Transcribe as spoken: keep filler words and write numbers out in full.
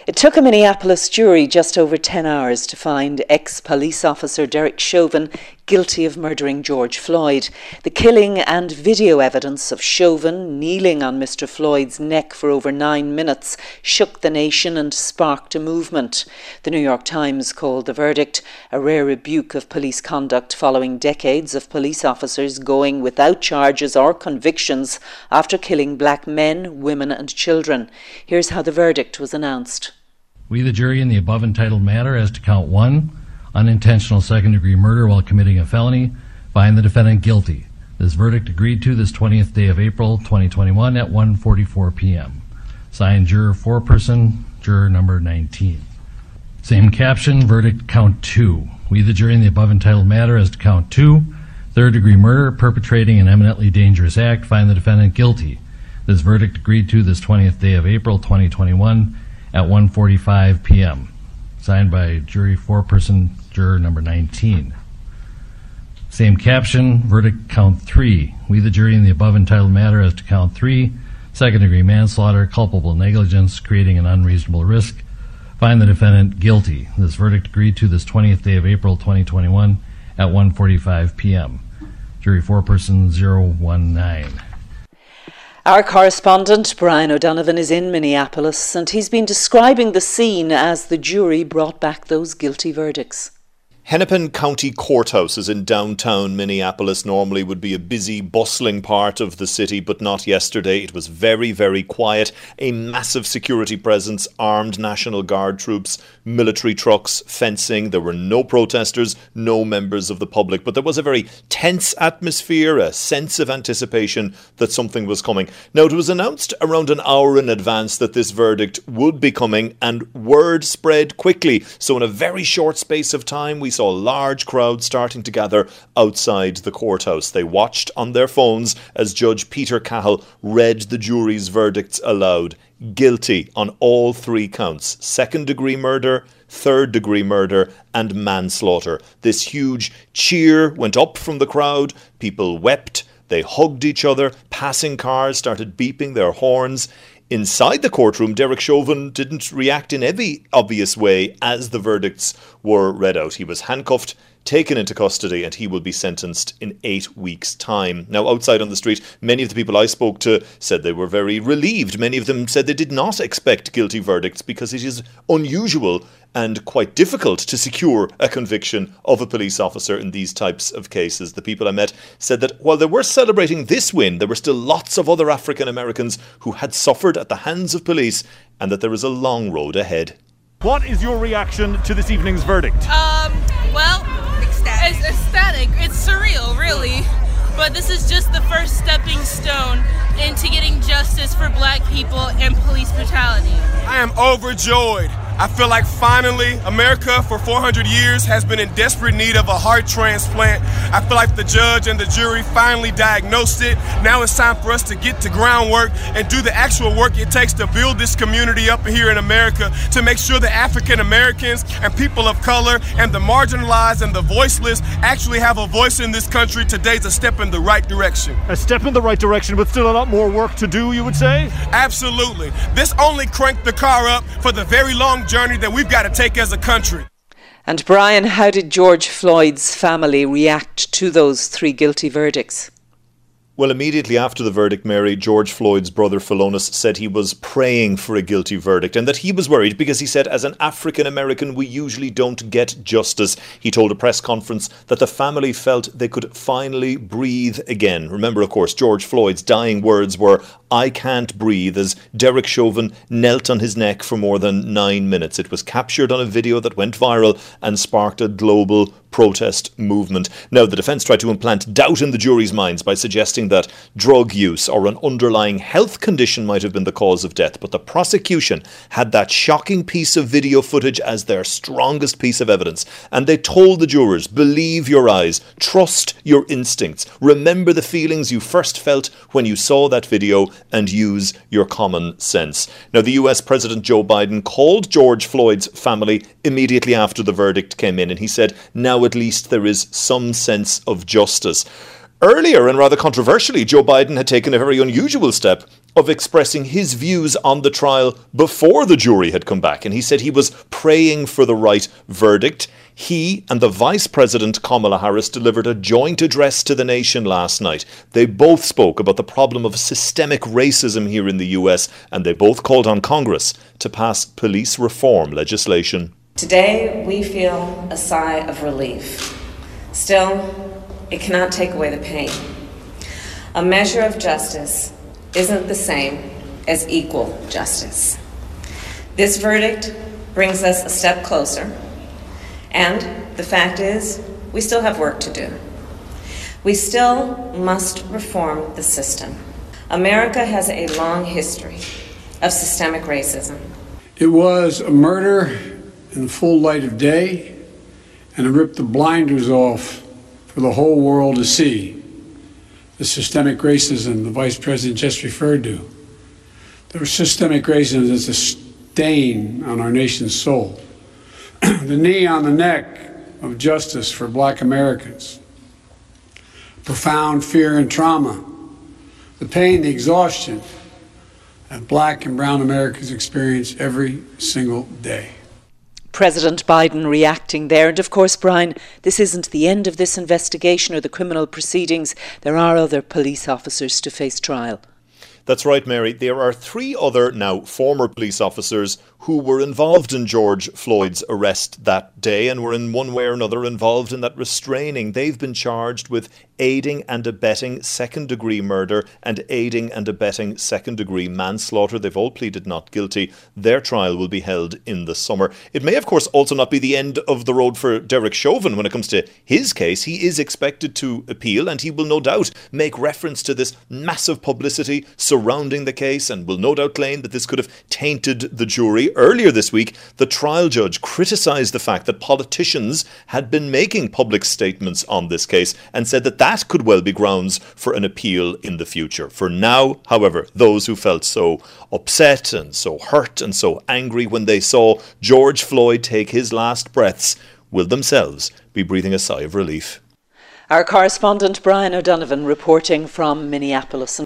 It took a Minneapolis jury just over ten hours to find ex-police officer Derek Chauvin guilty of murdering George Floyd. The killing and video evidence of Chauvin kneeling on Mister Floyd's neck for over nine minutes shook the nation and sparked a movement. The New York Times called the verdict a rare rebuke of police conduct following decades of police officers going without charges or convictions after killing black men, women and children. Here's how the verdict was announced. We, the jury, in the above entitled matter as to count one, unintentional second-degree murder while committing a felony, find the defendant guilty. This verdict agreed to this twentieth day of April, twenty twenty-one at one forty-four p.m. Signed, juror foreperson, juror number nineteen. Same caption, verdict count two. We, the jury, in the above entitled matter as to count two, third-degree murder, perpetrating an eminently dangerous act, find the defendant guilty. This verdict agreed to this twentieth day of April, twenty twenty-one at one forty-five p.m. Signed by jury foreperson, juror number nineteen. Same caption, verdict count three. We, the jury, in the above entitled matter as to count three, second-degree manslaughter, culpable negligence, creating an unreasonable risk, find the defendant guilty. This verdict agreed to this twentieth day of April, twenty twenty-one at one forty-five p.m. Jury foreperson zero one nine. Our correspondent, Brian O'Donovan, is in Minneapolis and he's been describing the scene as the jury brought back those guilty verdicts. Hennepin County Courthouse is in downtown Minneapolis. Normally would be a busy, bustling part of the city, but not yesterday. It was very, very quiet. A massive security presence, armed National Guard troops, military trucks, fencing. There were no protesters, no members of the public, but there was a very tense atmosphere, a sense of anticipation that something was coming. Now, it was announced around an hour in advance that this verdict would be coming, and word spread quickly. So in a very short space of time, we saw large crowds starting to gather outside the courthouse. They watched on their phones as Judge Peter Cahill read the jury's verdicts aloud. Guilty on all three counts: second-degree murder, third-degree murder and manslaughter. This huge cheer went up from the crowd. People wept. They hugged each other. Passing cars started beeping their horns. Inside the courtroom, Derek Chauvin didn't react in any obvious way as the verdicts were read out. He was handcuffed, taken into custody, and he will be sentenced in eight weeks' time. Now, outside on the street, many of the people I spoke to said they were very relieved. Many of them said they did not expect guilty verdicts because it is unusual and quite difficult to secure a conviction of a police officer in these types of cases. The people I met said that while they were celebrating this win, there were still lots of other African Americans who had suffered at the hands of police, and that there is a long road ahead. What is your reaction to this evening's verdict? Um, well, ecstatic. It's ecstatic. It's surreal, really. But this is just the first stepping stone into getting justice for black people and police brutality. I am overjoyed. I feel like finally America for four hundred years has been in desperate need of a heart transplant. I feel like the judge and the jury finally diagnosed it. Now it's time for us to get to groundwork and do the actual work it takes to build this community up here in America, to make sure that African Americans and people of color and the marginalized and the voiceless actually have a voice in this country. Today's a step in the right direction. A step in the right direction, but still a lot more work to do, you would say? Absolutely. This only cranked the car up for the very long journey that we've got to take as a country. And Brian, how did George Floyd's family react to those three guilty verdicts? Well, immediately after the verdict, Mary, George Floyd's brother Philonis said he was praying for a guilty verdict and that he was worried because he said, as an African American, we usually don't get justice. He told a press conference that the family felt they could finally breathe again. Remember, of course, George Floyd's dying words were, "I can't breathe," as Derek Chauvin knelt on his neck for more than nine minutes. It was captured on a video that went viral and sparked a global protest movement. Now, the defence tried to implant doubt in the jury's minds by suggesting that drug use or an underlying health condition might have been the cause of death, but the prosecution had that shocking piece of video footage as their strongest piece of evidence, and they told the jurors, believe your eyes, trust your instincts, remember the feelings you first felt when you saw that video, and use your common sense. Now, the U S President Joe Biden called George Floyd's family immediately after the verdict came in, and he said, now at least there is some sense of justice. Earlier, and rather controversially, Joe Biden had taken a very unusual step of expressing his views on the trial before the jury had come back, and he said he was praying for the right verdict. He and the Vice President Kamala Harris delivered a joint address to the nation last night. They both spoke about the problem of systemic racism here in the U S, and they both called on Congress to pass police reform legislation. Today, we feel a sigh of relief. Still, it cannot take away the pain. A measure of justice isn't the same as equal justice. This verdict brings us a step closer. And the fact is, we still have work to do. We still must reform the system. America has a long history of systemic racism. It was a murder in the full light of day, and it ripped the blinders off for the whole world to see. The systemic racism the Vice President just referred to. The systemic racism is a stain on our nation's soul. The knee on the neck of justice for Black Americans. Profound fear and trauma. The pain, the exhaustion that Black and brown Americans experience every single day. President Biden reacting there. And of course, Brian, this isn't the end of this investigation or the criminal proceedings. There are other police officers to face trial. That's right, Mary. There are three other now former police officers who were involved in George Floyd's arrest that day and were in one way or another involved in that restraining. They've been charged with aiding and abetting second-degree murder and aiding and abetting second-degree manslaughter. They've all pleaded not guilty. Their trial will be held in the summer. It may, of course, also not be the end of the road for Derek Chauvin when it comes to his case. He is expected to appeal, and he will no doubt make reference to this massive publicity surrounding the case and will no doubt claim that this could have tainted the jury. Earlier this week, the trial judge criticised the fact that politicians had been making public statements on this case and said that that could well be grounds for an appeal in the future. For now, however, those who felt so upset and so hurt and so angry when they saw George Floyd take his last breaths will themselves be breathing a sigh of relief. Our correspondent Brian O'Donovan reporting from Minneapolis.